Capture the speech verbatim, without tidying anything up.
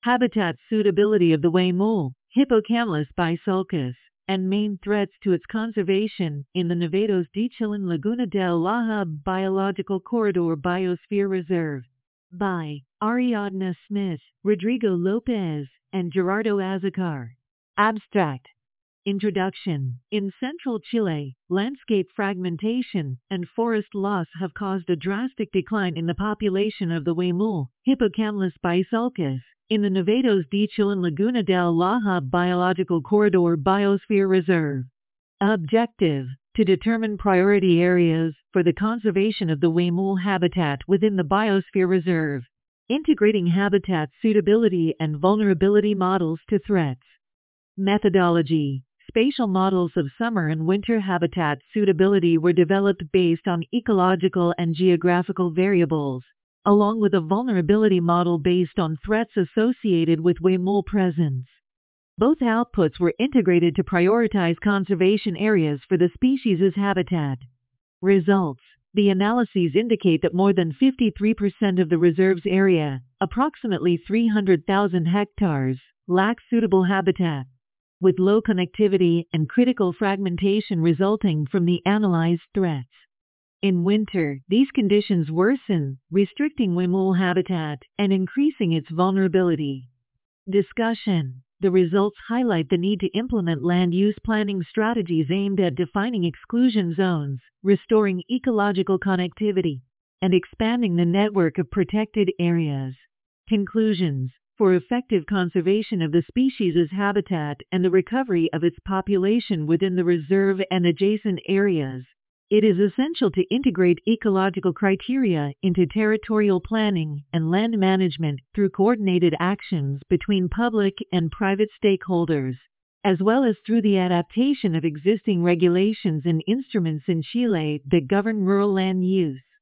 Habitat suitability of the huemul, Hippocamelus bisulcus, and main threats to its conservation in the Nevados de Chillán Laguna del Laja Biological Corridor Biosphere Reserve. By Ariadna Smith, Rodrigo Lopez, and Gerardo Azacar. Abstract. Introduction. In central Chile, landscape fragmentation and forest loss have caused a drastic decline in the population of the huemul, Hippocamelus bisulcus, in the Nevados de Chillán Laguna del Laja Biological Corridor Biosphere Reserve. Objective: to determine priority areas for the conservation of the huemul habitat within the Biosphere Reserve, integrating habitat suitability and vulnerability models to threats. Methodology: spatial models of summer and winter habitat suitability were developed based on ecological and geographical variables, along with a vulnerability model based on threats associated with huemul presence. Both outputs were integrated to prioritize conservation areas for the species' habitat. Results: the analyses indicate that more than fifty-three percent of the reserve's area, approximately three hundred thousand hectares, lack suitable habitat, with low connectivity and critical fragmentation resulting from the analyzed threats. In winter, these conditions worsen, restricting huemul habitat and increasing its vulnerability. Discussion: the results highlight the need to implement land use planning strategies aimed at defining exclusion zones, restoring ecological connectivity, and expanding the network of protected areas. Conclusions: for effective conservation of the species' habitat and the recovery of its population within the reserve and adjacent areas, it is essential to integrate ecological criteria into territorial planning and land management through coordinated actions between public and private stakeholders, as well as through the adaptation of existing regulations and instruments in Chile that govern rural land use.